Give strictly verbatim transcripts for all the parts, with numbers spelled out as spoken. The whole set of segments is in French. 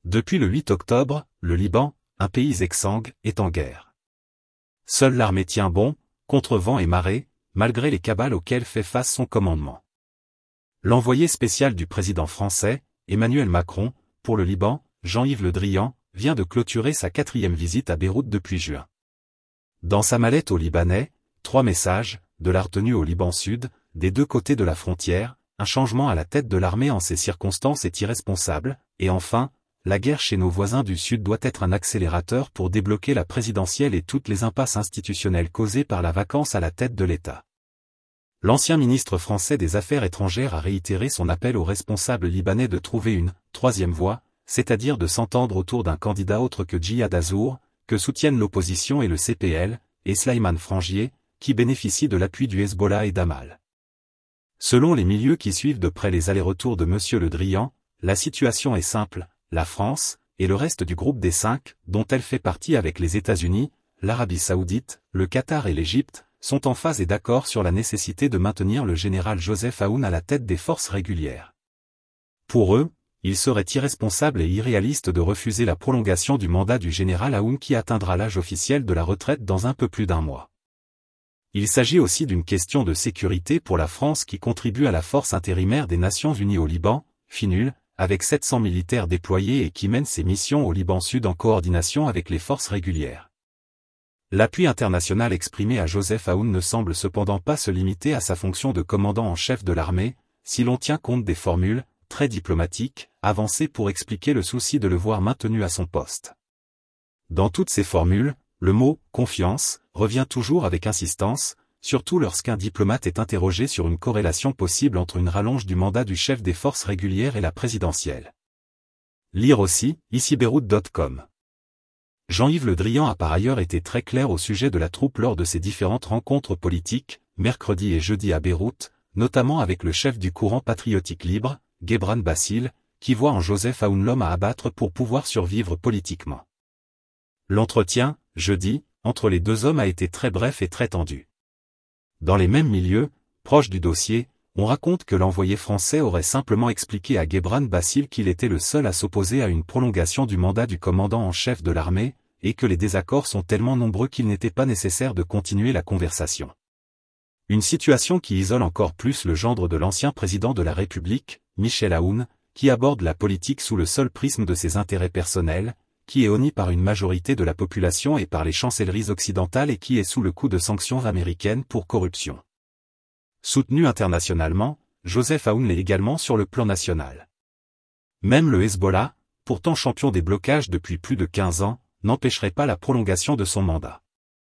Depuis le huit octobre, le Liban, un pays exsangue, est en guerre. Seule l'armée tient bon, contre vent et marée, malgré les cabales auxquelles fait face son commandement. L'envoyé spécial du président français, Emmanuel Macron, pour le Liban, Jean-Yves Le Drian, vient de clôturer sa quatrième visite à Beyrouth depuis juin. Dans sa mallette au Libanais, trois messages, de la retenue au Liban Sud, des deux côtés de la frontière, un changement à la tête de l'armée en ces circonstances est irresponsable, et enfin, la guerre chez nos voisins du Sud doit être un accélérateur pour débloquer la présidentielle et toutes les impasses institutionnelles causées par la vacance à la tête de l'État. L'ancien ministre français des Affaires étrangères a réitéré son appel aux responsables libanais de trouver une « troisième voie », c'est-à-dire de s'entendre autour d'un candidat autre que Djihad Azour, que soutiennent l'opposition et le C P L, et Slimane Frangier, qui bénéficie de l'appui du Hezbollah et d'Amal. Selon les milieux qui suivent de près les allers-retours de M. Le Drian, la situation est simple, la France, et le reste du groupe des cinq, dont elle fait partie avec les États-Unis, l'Arabie Saoudite, le Qatar et l'Égypte, sont en phase et d'accord sur la nécessité de maintenir le général Joseph Aoun à la tête des forces régulières. Pour eux, il serait irresponsable et irréaliste de refuser la prolongation du mandat du général Aoun qui atteindra l'âge officiel de la retraite dans un peu plus d'un mois. Il s'agit aussi d'une question de sécurité pour la France qui contribue à la force intérimaire des Nations Unies au Liban, FINUL, avec sept cents militaires déployés et qui mène ses missions au Liban Sud en coordination avec les forces régulières. L'appui international exprimé à Joseph Aoun ne semble cependant pas se limiter à sa fonction de commandant en chef de l'armée, si l'on tient compte des formules, très diplomatiques, avancées pour expliquer le souci de le voir maintenu à son poste. Dans toutes ces formules, le mot « confiance » revient toujours avec insistance, surtout lorsqu'un diplomate est interrogé sur une corrélation possible entre une rallonge du mandat du chef des forces régulières et la présidentielle. Lire aussi, ici beyrouth point com. Jean-Yves Le Drian a par ailleurs été très clair au sujet de la troupe lors de ses différentes rencontres politiques, mercredi et jeudi à Beyrouth, notamment avec le chef du courant patriotique libre, Gebran Bassil, qui voit en Joseph Aoun l'homme à abattre pour pouvoir survivre politiquement. L'entretien, jeudi, entre les deux hommes a été très bref et très tendu. Dans les mêmes milieux, proches du dossier, on raconte que l'envoyé français aurait simplement expliqué à Gebran Bassil qu'il était le seul à s'opposer à une prolongation du mandat du commandant en chef de l'armée, et que les désaccords sont tellement nombreux qu'il n'était pas nécessaire de continuer la conversation. Une situation qui isole encore plus le gendre de l'ancien président de la République, Michel Aoun, qui aborde la politique sous le seul prisme de ses intérêts personnels, qui est honni par une majorité de la population et par les chancelleries occidentales et qui est sous le coup de sanctions américaines pour corruption. Soutenu internationalement, Joseph Aoun l'est également sur le plan national. Même le Hezbollah, pourtant champion des blocages depuis plus de quinze ans, n'empêcherait pas la prolongation de son mandat.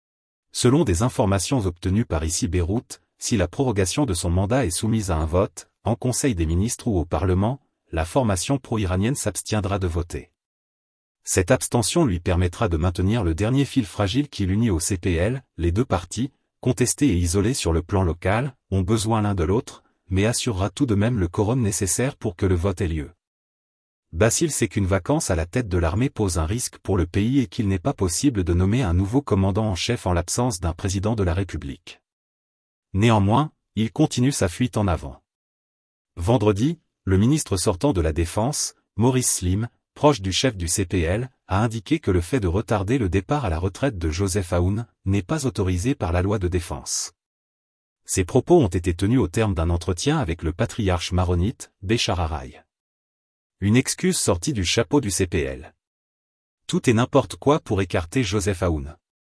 Selon des informations obtenues par ici Beyrouth, si la prorogation de son mandat est soumise à un vote, en Conseil des ministres ou au Parlement, la formation pro-iranienne s'abstiendra de voter. Cette abstention lui permettra de maintenir le dernier fil fragile qui l'unit au C P L, les deux partis, contestés et isolés sur le plan local, ont besoin l'un de l'autre, mais assurera tout de même le quorum nécessaire pour que le vote ait lieu. Bassil sait qu'une vacance à la tête de l'armée pose un risque pour le pays et qu'il n'est pas possible de nommer un nouveau commandant en chef en l'absence d'un président de la République. Néanmoins, il continue sa fuite en avant. Vendredi, le ministre sortant de la Défense, Maurice Slim, proche du chef du C P L, a indiqué que le fait de retarder le départ à la retraite de Joseph Aoun n'est pas autorisé par la loi de défense. Ces propos ont été tenus au terme d'un entretien avec le patriarche maronite, Béchar Haraï. Une excuse sortie du chapeau du C P L. Tout et n'importe quoi pour écarter Joseph Aoun.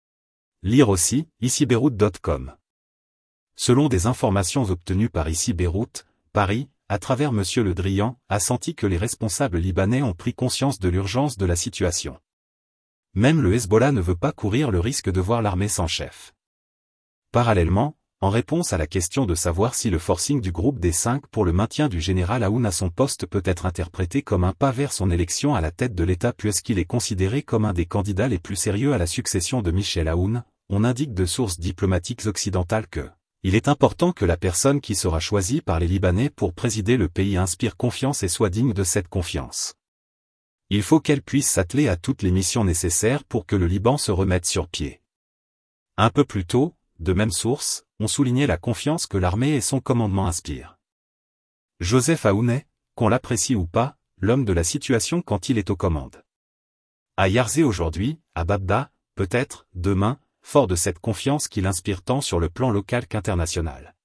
Lire aussi, ici beyrouth point com. Selon des informations obtenues par ici Beyrouth, Paris, à travers M. Le Drian, a senti que les responsables libanais ont pris conscience de l'urgence de la situation. Même le Hezbollah ne veut pas courir le risque de voir l'armée sans chef. Parallèlement, en réponse à la question de savoir si le forcing du groupe des cinq pour le maintien du général Aoun à son poste peut être interprété comme un pas vers son élection à la tête de l'État puisqu'il est considéré comme un des candidats les plus sérieux à la succession de Michel Aoun, on indique de sources diplomatiques occidentales que il est important que la personne qui sera choisie par les Libanais pour présider le pays inspire confiance et soit digne de cette confiance. Il faut qu'elle puisse s'atteler à toutes les missions nécessaires pour que le Liban se remette sur pied. Un peu plus tôt, de même source, on soulignait la confiance que l'armée et son commandement inspirent. Joseph Aoun est, qu'on l'apprécie ou pas, l'homme de la situation quand il est aux commandes. À Yarzé aujourd'hui, à Babda, peut-être, demain, fort de cette confiance qu'il inspire tant sur le plan local qu'international.